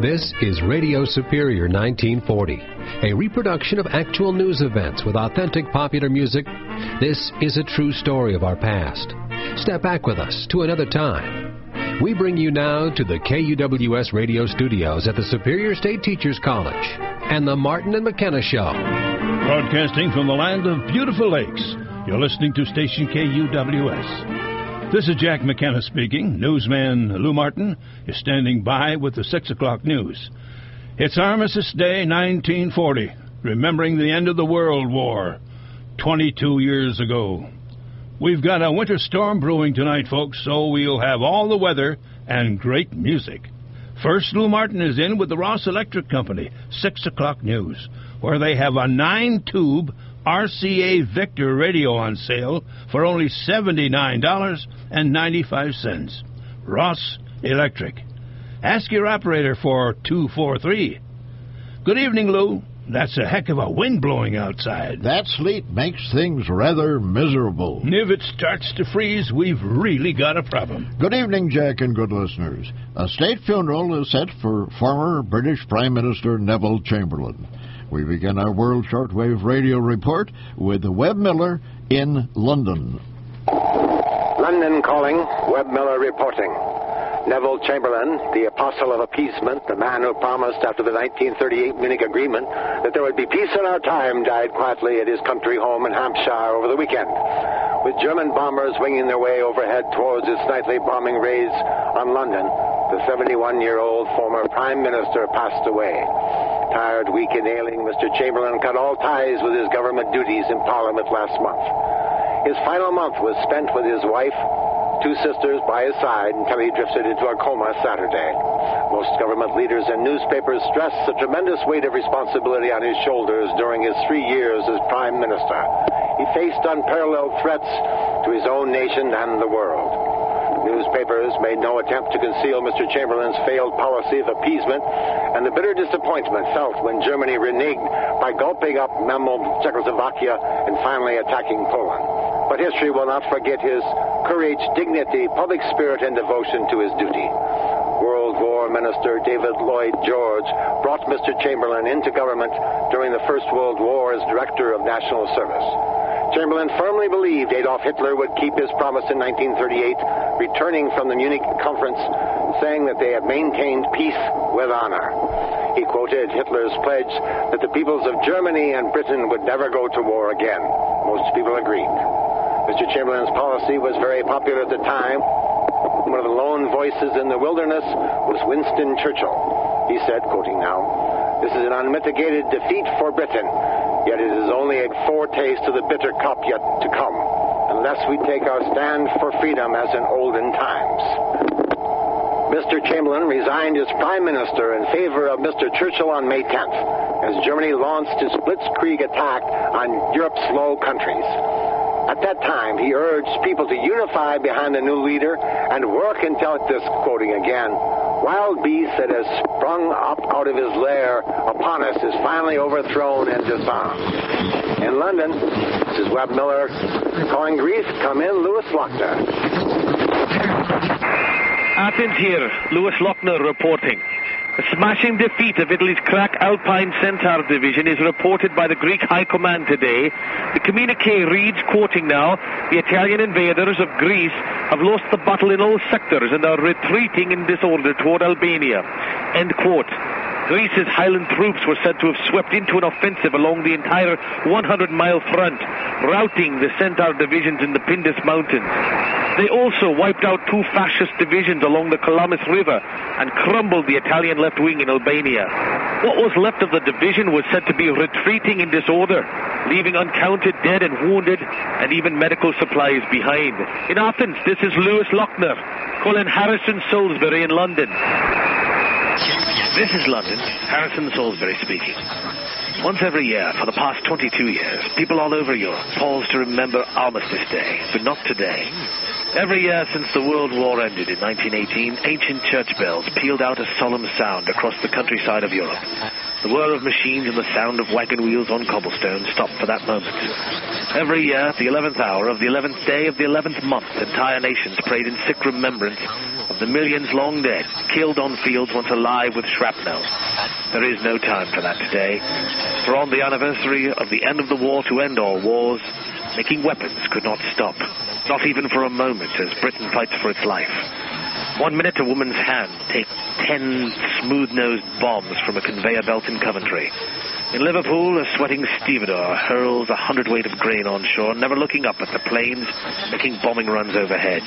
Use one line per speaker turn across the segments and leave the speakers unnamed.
This is Radio Superior 1940, a reproduction of actual news events with authentic popular music. This is a true story of our past. Step back with us to another time. We bring you now to the KUWS radio studios at the Superior State Teachers College and the Martin and McKenna Show.
Broadcasting from the land of beautiful lakes, you're listening to station KUWS. This is Jack McKenna speaking. Newsman Lou Martin is standing by with the 6 o'clock news. It's Armistice Day 1940, remembering the end of the World War 22 years ago. We've got a winter storm brewing tonight, folks, so we'll have all the weather and great music. First, Lou Martin is in with the Ross Electric Company, 6 o'clock news, where they have a 9-tube RCA Victor radio on sale for only $79.95. Ross Electric. Ask your operator for 243. Good evening, Lou. That's a heck of a wind blowing outside.
That sleet makes things rather miserable.
If it starts to freeze, we've really got a problem.
Good evening, Jack, and good listeners. A state funeral is set for former British Prime Minister Neville Chamberlain. We begin our World Shortwave Radio Report with Webb Miller in London.
London calling, Webb Miller reporting. Neville Chamberlain, the apostle of appeasement, the man who promised after the 1938 Munich Agreement that there would be peace in our time, died quietly at his country home in Hampshire over the weekend. With German bombers winging their way overhead towards his nightly bombing raids on London, the 71-year-old former Prime Minister passed away. Tired, weak, and ailing, Mr. Chamberlain cut all ties with his government duties in Parliament last month. His final month was spent with his wife, 2 sisters by his side until he drifted into a coma Saturday. Most government leaders and newspapers stressed the tremendous weight of responsibility on his shoulders during his 3 years as Prime Minister. He faced unparalleled threats to his own nation and the world. Newspapers made no attempt to conceal Mr. Chamberlain's failed policy of appeasement and the bitter disappointment felt when Germany reneged by gulping up Memel Czechoslovakia and finally attacking Poland. But history will not forget his courage, dignity, public spirit, and devotion to his duty. World War Minister David Lloyd George brought Mr. Chamberlain into government during the First World War as Director of National Service. Chamberlain firmly believed Adolf Hitler would keep his promise in 1938, returning from the Munich conference, saying that they had maintained peace with honor. He quoted Hitler's pledge that the peoples of Germany and Britain would never go to war again. Most people agreed. Mr. Chamberlain's policy was very popular at the time. One of the lone voices in the wilderness was Winston Churchill. He said, quoting now, "This is an unmitigated defeat for Britain, yet it is only a foretaste of the bitter cup yet to come, unless we take our stand for freedom as in olden times." Mr. Chamberlain resigned as Prime Minister in favor of Mr. Churchill on May 10th, as Germany launched its blitzkrieg attack on Europe's Low Countries. At that time, he urged people to unify behind the new leader and work until, this quoting again, "wild beast that has sprung up out of his lair upon us is finally overthrown and disarmed." In London, this is Webb Miller calling Greece. Come in, Lewis Lochner.
Athens here, Lewis Lochner reporting. A smashing defeat of Italy's crack Alpine Centaur division is reported by the Greek High Command today. The communique reads, quoting now, "The Italian invaders of Greece have lost the battle in all sectors and are retreating in disorder toward Albania." End quote. Greece's Highland troops were said to have swept into an offensive along the entire 100-mile front, routing the Centaur divisions in the Pindus Mountains. They also wiped out 2 fascist divisions along the Kalamis River and crumbled the Italian left wing in Albania. What was left of the division was said to be retreating in disorder, leaving uncounted dead and wounded and even medical supplies behind. In Athens, this is Lewis Lochner, calling Harrison Salisbury in London. This is London, Harrison Salisbury speaking. Once every year, for the past 22 years, people all over Europe pause to remember Armistice Day, but not today. Every year since the World War ended in 1918, ancient church bells pealed out a solemn sound across the countryside of Europe. The whir of machines and the sound of wagon wheels on cobblestone stopped for that moment. Every year, at the 11th hour of the 11th day of the 11th month, entire nations prayed in sick remembrance of the millions long dead, killed on fields once alive with shrapnel. There is no time for that today, for on the anniversary of the end of the war to end all wars, making weapons could not stop, not even for a moment, as Britain fights for its life. 1 minute, a woman's hand takes 10 smooth-nosed bombs from a conveyor belt in Coventry. In Liverpool, a sweating stevedore hurls 100 weight of grain on shore, never looking up at the planes, making bombing runs overhead.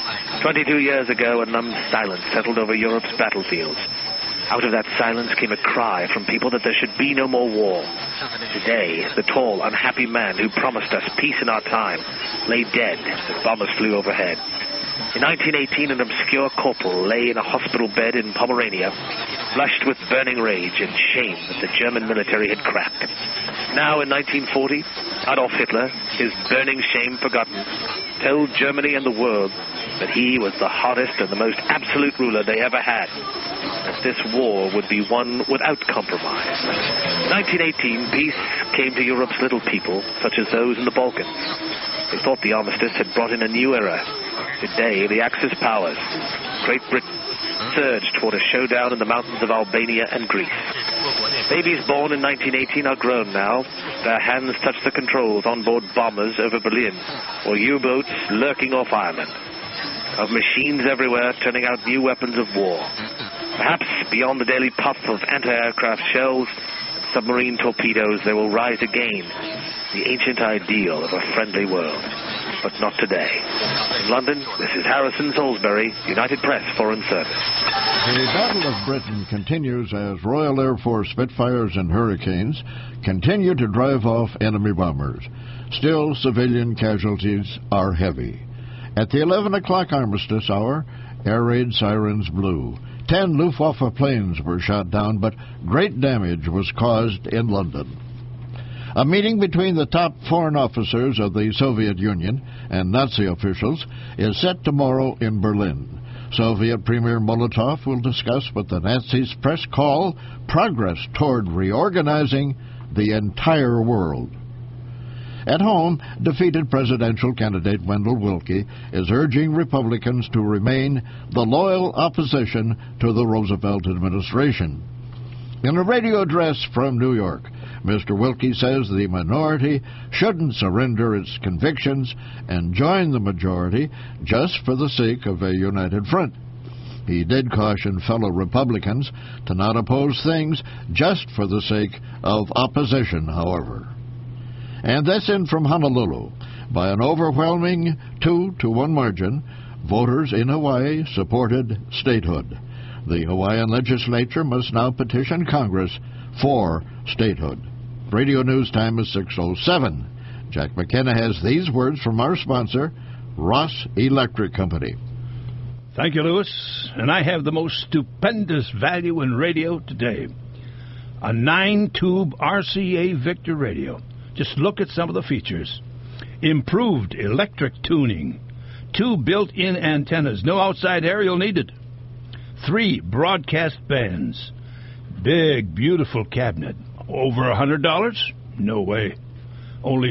22 years ago, a numb silence settled over Europe's battlefields. Out of that silence came a cry from people that there should be no more war. Today, the tall, unhappy man who promised us peace in our time lay dead as bombers flew overhead. In 1918, an obscure corporal lay in a hospital bed in Pomerania, flushed with burning rage and shame that the German military had cracked. Now, in 1940, Adolf Hitler, his burning shame forgotten, told Germany and the world that he was the hottest and the most absolute ruler they ever had, that this war would be won without compromise. In 1918, peace came to Europe's little people, such as those in the Balkans. They thought the armistice had brought in a new era. Today, the Axis powers, Great Britain, surged toward a showdown in the mountains of Albania and Greece. Babies born in 1918 are grown now. Their hands touch the controls on board bombers over Berlin or U-boats lurking off Ireland. Of machines everywhere turning out new weapons of war. Perhaps beyond the daily puff of anti-aircraft shells and submarine torpedoes, there will rise again the ancient ideal of a friendly world. But not today. In London, this is Harrison Salisbury, United Press Foreign Service.
The Battle of Britain continues as Royal Air Force Spitfires and Hurricanes continue to drive off enemy bombers. Still, civilian casualties are heavy. At the 11 o'clock armistice hour, air raid sirens blew. 10 Luftwaffe planes were shot down, but great damage was caused in London. A meeting between the top foreign officers of the Soviet Union and Nazi officials is set tomorrow in Berlin. Soviet Premier Molotov will discuss what the Nazis' press call progress toward reorganizing the entire world. At home, defeated presidential candidate Wendell Willkie is urging Republicans to remain the loyal opposition to the Roosevelt administration. In a radio address from New York, Mr. Willkie says the minority shouldn't surrender its convictions and join the majority just for the sake of a united front. He did caution fellow Republicans to not oppose things just for the sake of opposition, however. And this in from Honolulu. By an overwhelming 2-1 margin, voters in Hawaii supported statehood. The Hawaiian legislature must now petition Congress for statehood. Radio news time is 6:07. Jack McKenna has these words from our sponsor, Ross Electric Company.
Thank you, Lewis. And I have the most stupendous value in radio today. A 9-tube RCA Victor radio. Just look at some of the features. Improved electric tuning. 2 built-in antennas. No outside aerial needed. 3 broadcast bands. Big, beautiful cabinet. Over $100? No way. Only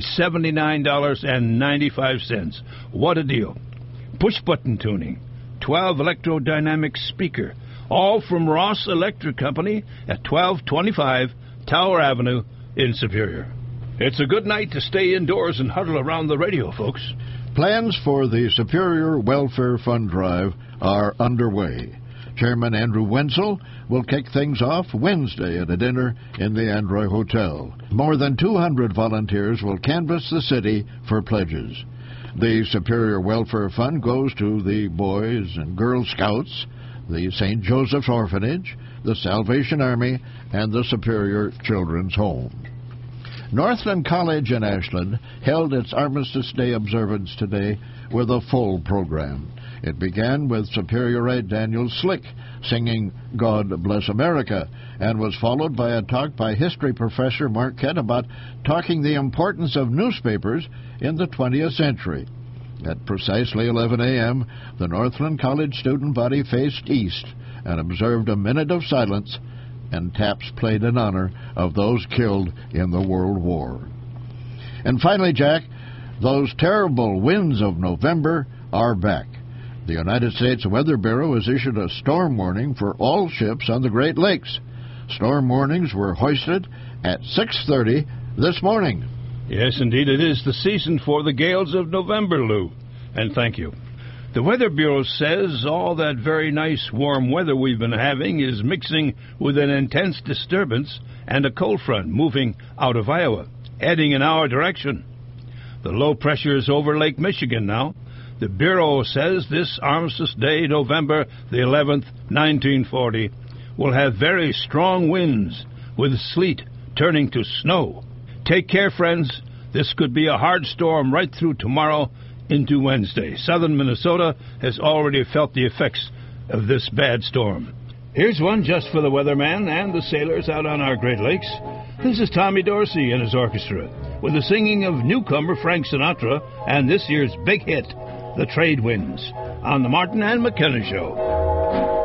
$79.95. What a deal. Push-button tuning. 12 electrodynamic speaker. All from Ross Electric Company at 1225 Tower Avenue in Superior. It's a good night to stay indoors and huddle around the radio, folks.
Plans for the Superior Welfare Fund Drive are underway. Chairman Andrew Wenzel will kick things off Wednesday at a dinner in the Androy Hotel. More than 200 volunteers will canvass the city for pledges. The Superior Welfare Fund goes to the Boys and Girl Scouts, the St. Joseph's Orphanage, the Salvation Army, and the Superior Children's Home. Northland College in Ashland held its Armistice Day observance today with a full program. It began with Superiorite Daniel Slick singing God Bless America, and was followed by a talk by history professor Mark Kett about talking the importance of newspapers in the 20th century. At precisely 11 a.m., the Northland College student body faced east and observed a minute of silence and taps played in honor of those killed in the World War. And finally, Jack, those terrible winds of November are back. The United States Weather Bureau has issued a storm warning for all ships on the Great Lakes. Storm warnings were hoisted at 6:30 this morning.
Yes, indeed, it is the season for the gales of November, Lou. And thank you. The Weather Bureau says all that very nice warm weather we've been having is mixing with an intense disturbance and a cold front moving out of Iowa, heading in our direction. The low pressure is over Lake Michigan now. The Bureau says this Armistice Day, November the 11th, 1940, will have very strong winds with sleet turning to snow. Take care, friends. This could be a hard storm right through tomorrow into Wednesday. Southern Minnesota has already felt the effects of this bad storm. Here's one just for the weatherman and the sailors out on our Great Lakes. This is Tommy Dorsey and his orchestra with the singing of newcomer Frank Sinatra and this year's big hit, The Trade Winds, on the Martin and McKenna Show.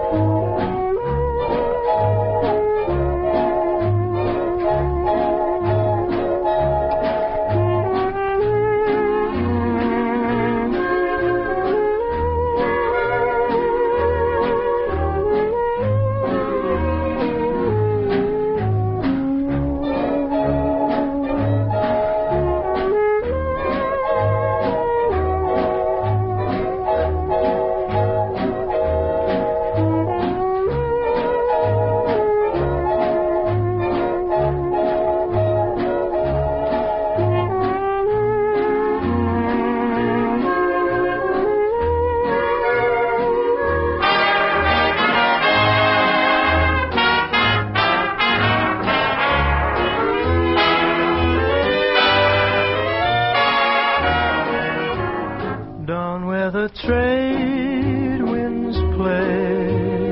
Trade winds play,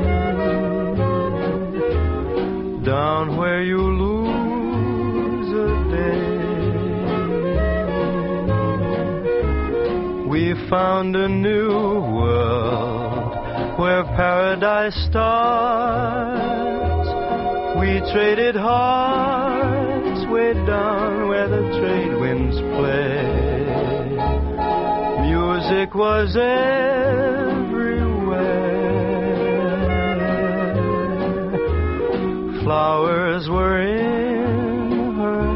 down where you lose a day. We found a new world where paradise starts. We traded hearts way down where the trade winds play. Music was everywhere. Flowers were in her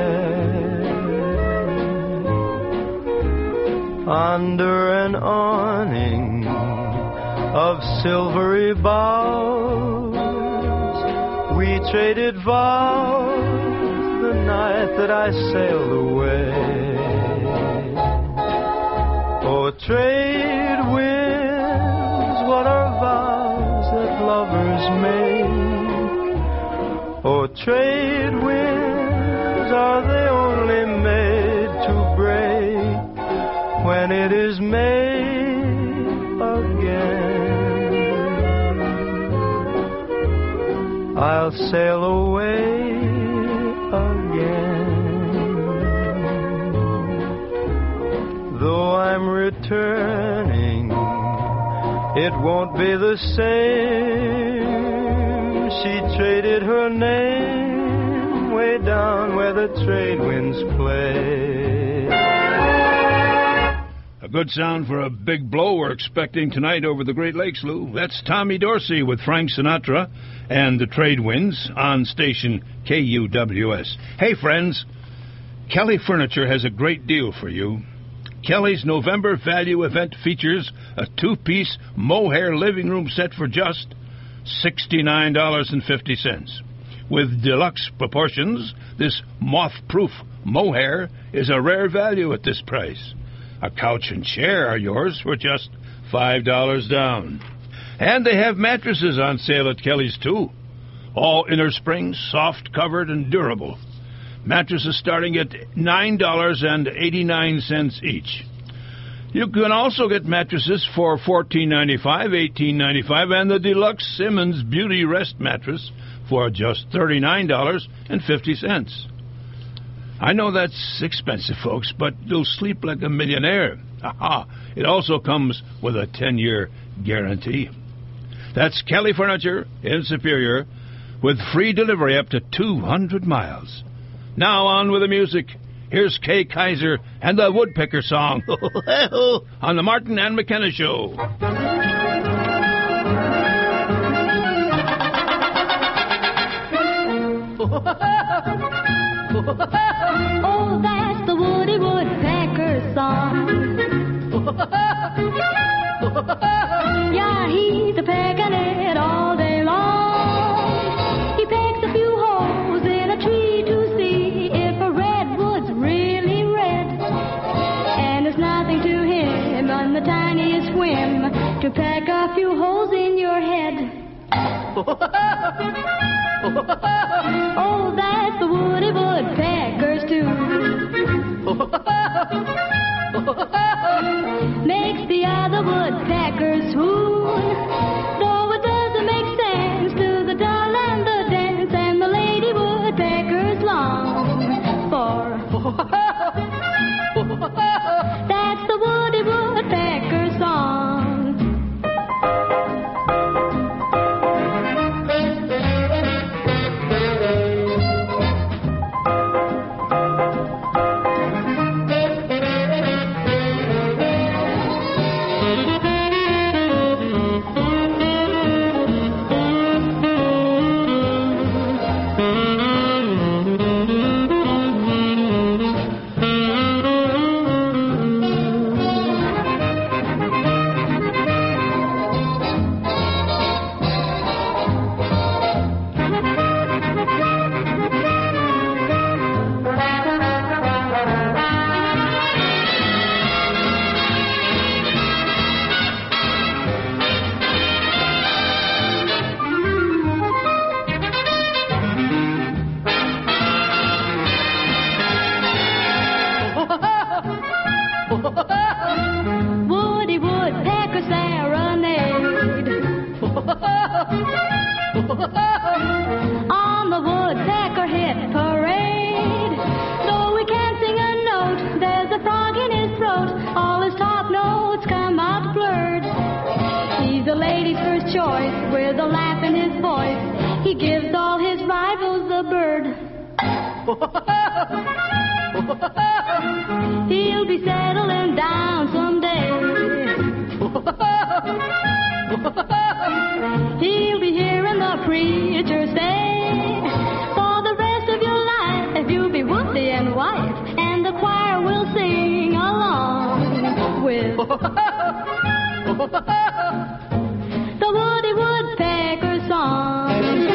hair. Under an awning of silvery boughs, we traded vows the night that I sailed away. Oh, trade winds, what are vows that lovers make? Oh, trade winds, are they only made to break when it is made again? I'll sail away again. Though I'm returning, it won't be the same. She traded her name way down where the trade winds play.
A good sound for a big blow we're expecting tonight over the Great Lakes, Lou. That's Tommy Dorsey with Frank Sinatra and the Trade Winds on station KUWS. Hey, friends, Kelly Furniture has a great deal for you. Kelly's November value event features a two-piece mohair living room set for just $69.50. With deluxe proportions, this moth-proof mohair is a rare value at this price. A couch and chair are yours for just $5 down. And they have mattresses on sale at Kelly's, too. All inner springs, soft-covered and durable. Mattresses starting at $9.89 each. You can also get mattresses for $14.95, $18.95, and the deluxe Simmons Beauty Rest mattress for just $39.50. I know that's expensive, folks, but you'll sleep like a millionaire. Aha! It also comes with a 10-year guarantee. That's Kelly Furniture in Superior, with free delivery up to 200 miles. Now on with the music. Here's Kay Kaiser and the Woodpecker Song on the Martin and McKenna Show.
Oh, that's the Woody Woodpecker song. Yeah, he's a-pecking it all day long. He pecks a few holes in a tree to see if a redwood's really red. And there's nothing to him on the tiniest whim to peck a few holes in your head. Oh, that's the Woody Woodpecker's too. Makes the other woodpeckers swoon. Though it doesn't make sense to the doll and the dance, and the lady woodpeckers long for. That's the Woody Woodpecker song. Woody Woodpecker serenade on the Woodpecker hit parade. Though we can't sing a note, there's a frog in his throat. All his top notes come out blurred. He's the lady's first choice with a laugh in his voice. He gives all his rivals the bird. He'll be settling down someday. He'll be hearing the preacher say, for the rest of your life you'll be Woody and wife, and the choir will sing along with the Woody Woodpecker song.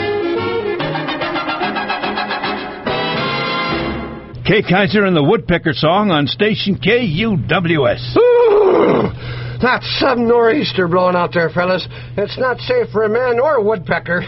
Kay Kaiser and the Woodpecker Song on station KUWS.
Ooh, that sudden nor'easter blowing out there, fellas. It's not safe for a man or a woodpecker.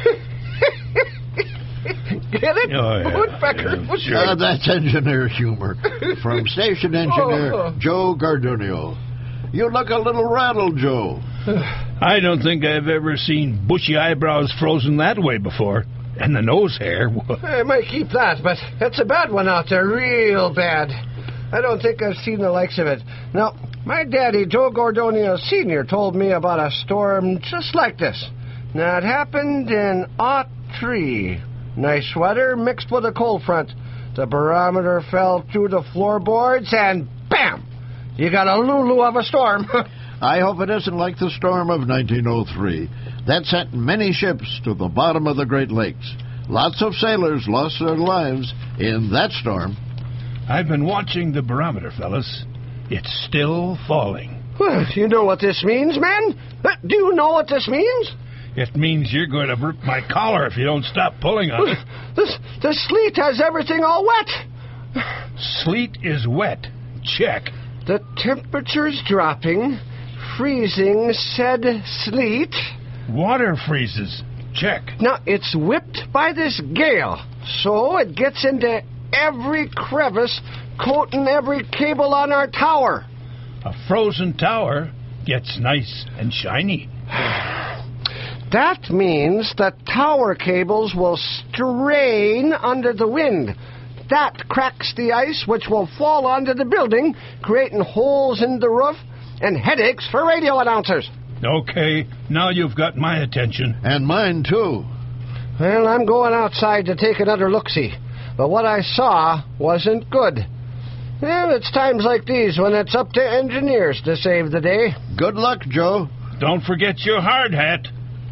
Get it?
Oh, yeah.
Woodpecker.
Yeah, sure.
That's engineer humor from station engineer Joe Gardunio. You look a little rattled, Joe.
I don't think I've ever seen bushy eyebrows frozen that way before. And the nose hair.
I might keep that, but it's a bad one out there, real bad. I don't think I've seen the likes of it. Now, my daddy, Joe Gordonio Sr., told me about a storm just like this. Now, it happened in '03. Nice weather mixed with a cold front. The barometer fell through the floorboards, and bam! You got a Lulu of a storm.
I hope it isn't like the storm of 1903. That sent many ships to the bottom of the Great Lakes. Lots of sailors lost their lives in that storm.
I've been watching the barometer, fellas. It's still falling.
Well, you know what this means, man? Do you know what this means?
It means you're going to rip my collar if you don't stop pulling on it.
The sleet has everything all wet.
Sleet is wet. Check.
The temperature's dropping. Freezing said sleet.
Water freezes. Check.
Now, it's whipped by this gale, so it gets into every crevice, coating every cable on our tower.
A frozen tower gets nice and shiny.
That means the tower cables will strain under the wind. That cracks the ice, which will fall onto the building, creating holes in the roof and headaches for radio announcers.
Okay, now you've got my attention.
And mine, too.
Well, I'm going outside to take another look-see. But what I saw wasn't good. Well, it's times like these when it's up to engineers to save the day.
Good luck, Joe.
Don't forget your hard hat.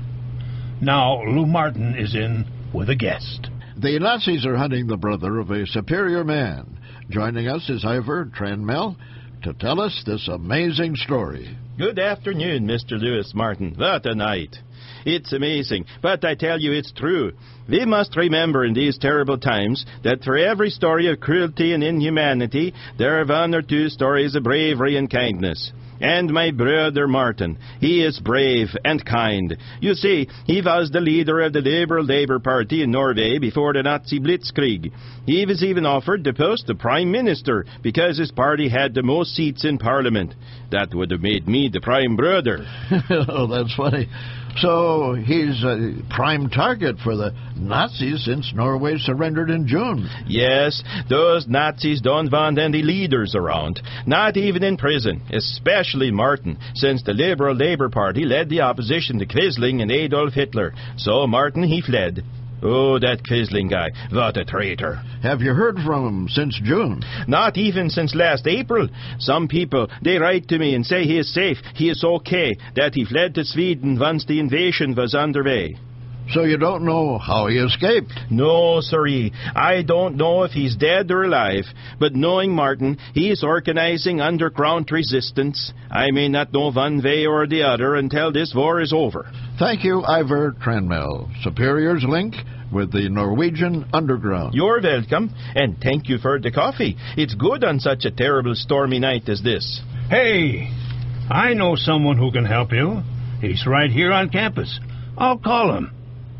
Now, Lou Martin is in with a guest.
The Nazis are hunting the brother of a superior man. Joining us is Ivor Tranmel to tell us this amazing story.
Good afternoon, Mr. Lewis Martin. What a night. It's amazing, but I tell you it's true. We must remember in these terrible times that for every story of cruelty and inhumanity, there are one or two stories of bravery and kindness. And my brother Martin, he is brave and kind. You see, he was the leader of the Liberal Labour Party in Norway before the Nazi Blitzkrieg. He was even offered the post of Prime Minister because his party had the most seats in Parliament. That would have made me the Prime Brother.
Oh, that's funny. So he's a prime target for the Nazis since Norway surrendered in June.
Yes, those Nazis don't want any leaders around, not even in prison, especially Martin, since the Liberal Labour Party led the opposition to Quisling and Adolf Hitler. So Martin, he fled. Oh, that Quisling guy, what a traitor.
Have you heard from him since June?
Not even since last April. Some people, they write to me and say he is safe, he is okay, that he fled to Sweden once the invasion was underway.
So you don't know how he escaped?
No, sirree. I don't know if he's dead or alive. But knowing Martin, he's organizing underground resistance. I may not know one way or the other until this war is over.
Thank you, Ivor Tranmel. Superior's link with the Norwegian underground.
You're welcome, and thank you for the coffee. It's good on such a terrible stormy night as this.
Hey, I know someone who can help you. He's right here on campus. I'll call him.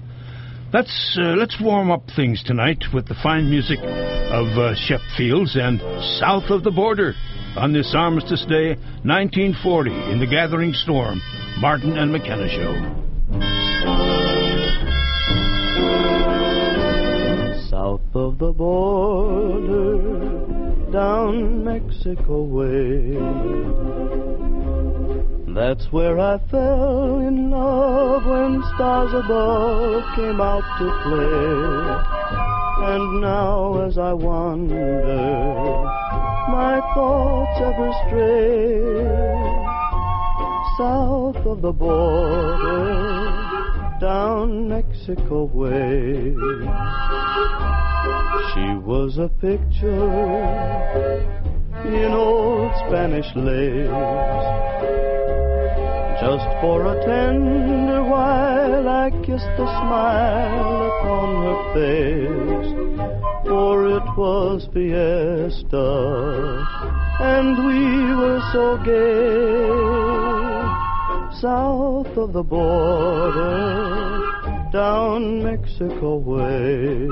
Let's warm up things tonight with the fine music of Shep Fields and South of the Border on this Armistice Day, 1940, in the gathering storm. Martin and McKenna Show.
South of the border, down Mexico way. That's where I fell in love when stars above came out to play. And now as I wander, my thoughts ever stray. South of the border, down Mexico way. She was a picture in old Spanish lace. Just for a tender while I kissed a smile upon her face. For it was fiesta, and we were so gay. South of the border, down Mexico way.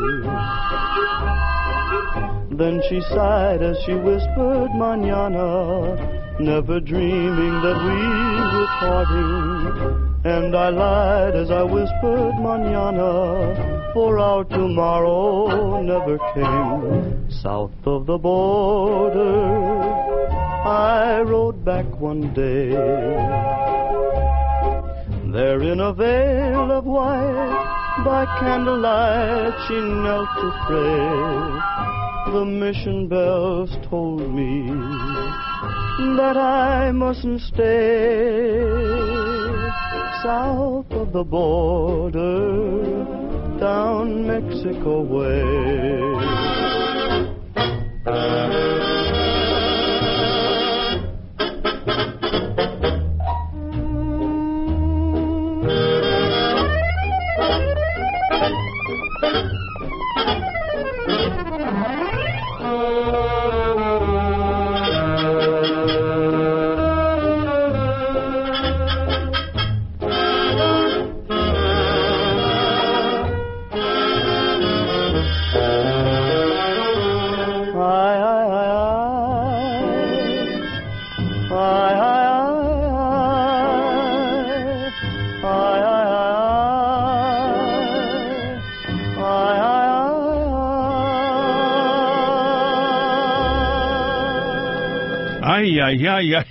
Then she sighed as she whispered mañana, never dreaming that we were parting. And I lied as I whispered mañana, for our tomorrow never came. South of the border, I rode back one day. There in a veil of white, by candlelight she knelt to pray. The mission bells told me that I mustn't stay. South of the border, down Mexico way.
Yeah.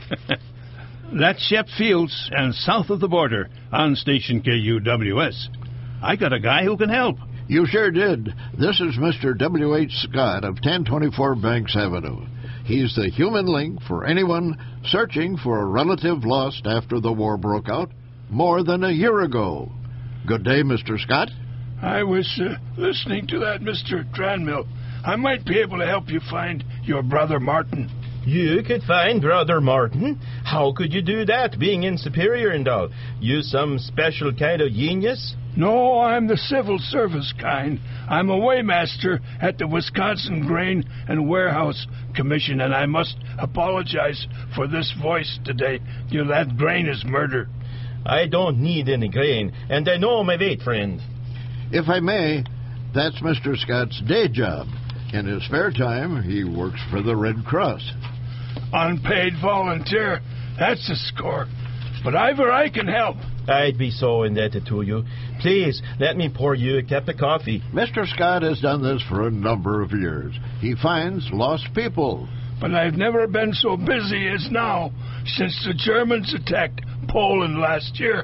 That's Shep Fields and South of the Border on station KUWS. I got a guy who can help.
You sure did. This is Mr. W.H. Scott of 1024 Banks Avenue. He's the human link for anyone searching for a relative lost after the war broke out more than a year ago. Good day, Mr. Scott.
I was listening to that, Mr. Tranmere. I might be able to help you find your brother Martin.
You could find Brother Martin? How could you do that, being in Superior and all? You some special kind of genius?
No, I'm the civil service kind. I'm a weighmaster at the Wisconsin Grain and Warehouse Commission, and I must apologize for this voice today. You know, that grain is murder.
I don't need any grain, and I know my weight, friend.
If I may, that's Mr. Scott's day job. In his spare time, he works for the Red Cross.
Unpaid volunteer. That's a score. But Ivor, I can help.
I'd be so indebted to you. Please, let me pour you a cup of coffee.
Mr. Scott has done this for a number of years. He finds lost people.
But I've never been so busy as now since the Germans attacked Poland last year.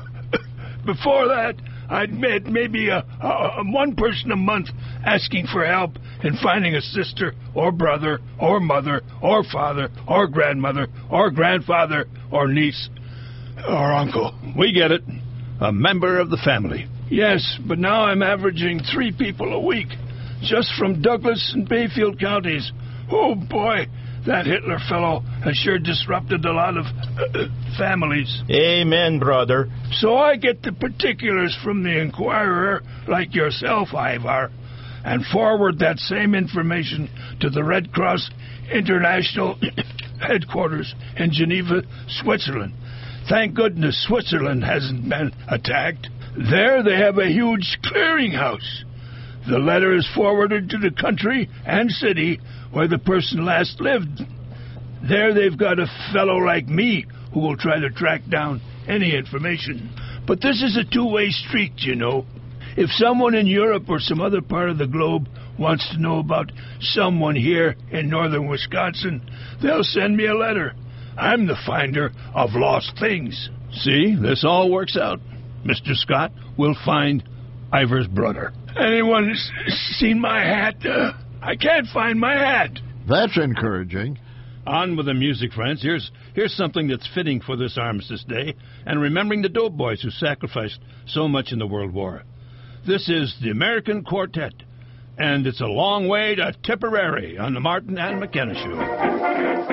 Before that, I'd met maybe one person a month asking for help in finding a sister or brother or mother or father or grandmother or grandfather or niece or uncle.
We get it. A member of the family.
Yes, but now I'm averaging 3 people a week, just from Douglas and Bayfield counties. Oh, boy, that Hitler fellow has sure disrupted a lot of families.
Amen, brother.
So I get the particulars from the Inquirer, like yourself, Ivar, and forward that same information to the Red Cross International headquarters in Geneva, Switzerland. Thank goodness Switzerland hasn't been attacked. There they have a huge clearinghouse. The letter is forwarded to the country and city where the person last lived. There they've got a fellow like me who will try to track down any information. But this is a two-way street, you know. If someone in Europe or some other part of the globe wants to know about someone here in northern Wisconsin, they'll send me a letter. I'm the finder of lost things.
See, this all works out. Mr. Scott will find Ivor's brother.
Anyone seen my hat? I can't find my hat.
That's encouraging.
On with the music, friends. Here's something that's fitting for this Armistice Day and remembering the dope boys who sacrificed so much in the World War. This is the American Quartet, and it's a long way to Tipperary on the Martin and McKenna Show.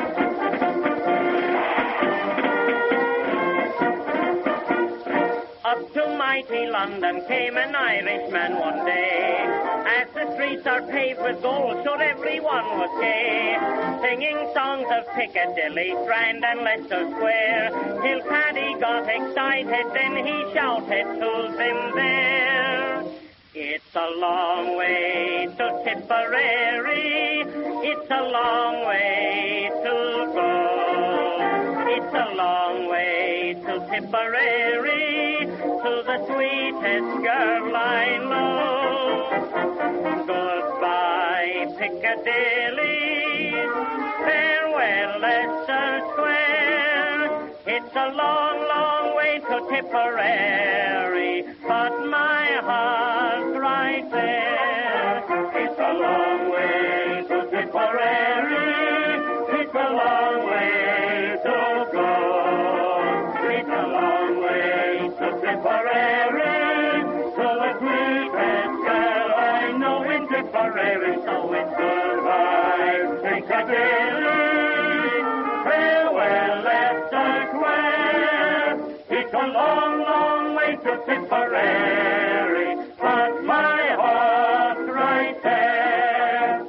Up to mighty London came an Irishman one day. As the streets are paved with gold, sure everyone was gay, singing songs of Piccadilly, Strand and Leicester Square, till Paddy got excited, then he shouted, "Who's in there?" It's a long way to Tipperary, it's a long way to go. It's a long way to Tipperary, to the sweetest girl I know. Goodbye, Piccadilly, farewell, Leicester Square. It's a long, long way to Tipperary, but my heart's right there. It's a long way to Tipperary, it's a long way to go. It's a long way to Tipperary, to the sweetest girl I know in Tipperary. So it's goodbye, Piccadilly, farewell, Leicester Square. It's a long, long way to Tipperary, but my heart's right there.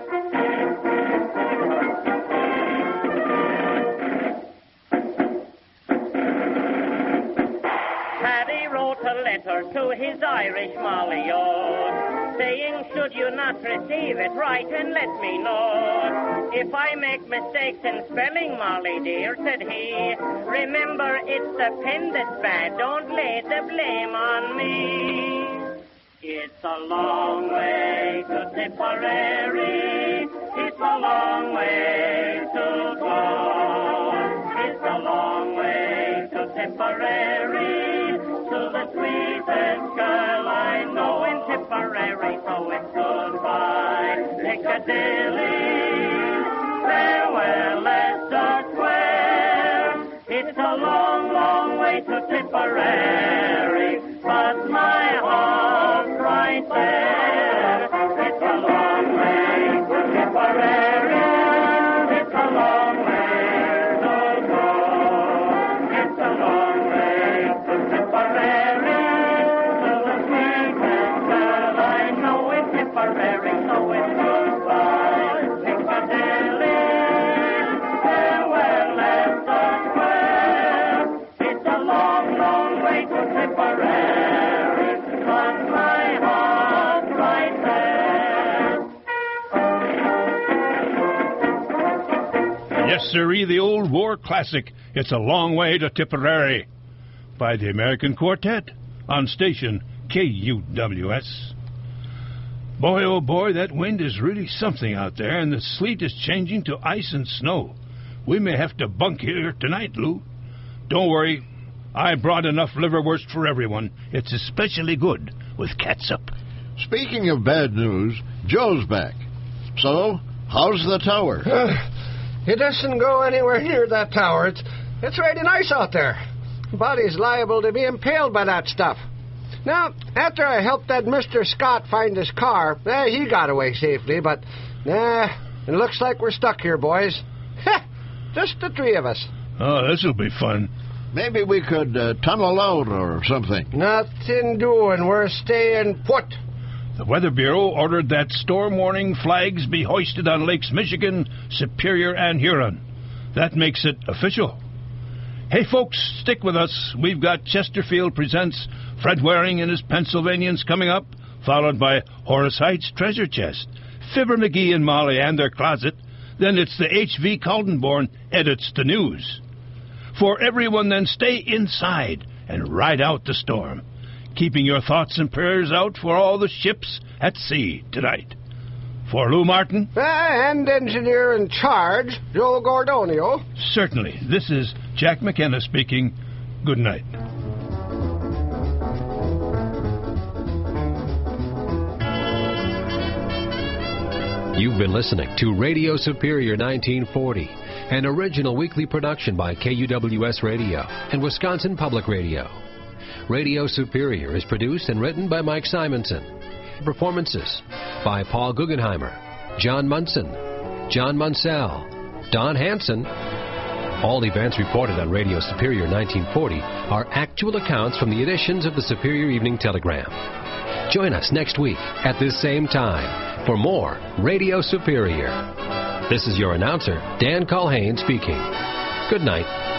Paddy wrote a letter to his Irish Molly-o, saying, should you not receive it, write and let me know. If I make mistakes in spelling, Molly dear, said he, remember it's the pen that's bad, don't lay the blame on me. It's a long way to Tipperary, it's a long way to go. It's a long way to Tipperary, to the sweetest girl Piccadilly. Farewell, Leicester Square. It's a long, long way to Tipperary, but my heart's right there. It's a long way to Tipperary. It's a long way to go. It's a long way to Tipperary. To the sweetest girl I know in Tipperary, so it's goodbye, Piccadilly. Farewell, Leicester Square. It's a long, long way to Tipperary, but my heart's right there.
Yes, sirree, the old war classic, It's a Long Way to Tipperary, by the American Quartet on station KUWS. Boy, oh boy, that wind is really something out there, and the sleet is changing to ice and snow. We may have to bunk here tonight, Lou. Don't worry, I brought enough liverwurst for everyone. It's especially good with catsup.
Speaking of bad news, Joe's back. So, how's the tower?
It doesn't go anywhere near that tower. It's raining ice out there. Body's liable to be impaled by that stuff. Now, after I helped that Mr. Scott find his car, he got away safely, but, it looks like we're stuck here, boys. Just the three of us.
Oh, this'll be fun.
Maybe we could tunnel out or something.
Nothing doing. We're staying put.
The Weather Bureau ordered that storm warning flags be hoisted on Lakes Michigan, Superior, and Huron. That makes it official. Hey, folks, stick with us. We've got Chesterfield Presents Fred Waring and his Pennsylvanians coming up, followed by Horace Heights' Treasure Chest, Fibber McGee and Molly and their closet. Then it's the H.V. Caldenborn edits the news. For everyone, then stay inside and ride out the storm, keeping your thoughts and prayers out for all the ships at sea tonight. For Lou Martin,
and engineer in charge, Joe Gordonio.
Certainly, this is Jack McKenna speaking. Good night.
You've been listening to Radio Superior 1940, an original weekly production by KUWS Radio and Wisconsin Public Radio. Radio Superior is produced and written by Mike Simonson. Performances by Paul Guggenheimer, John Munson, John Munsell, Don Hanson. All events reported on Radio Superior 1940 are actual accounts from the editions of the Superior Evening Telegram. Join us next week at this same time for more Radio Superior. This is your announcer, Dan Culhane, speaking. Good night.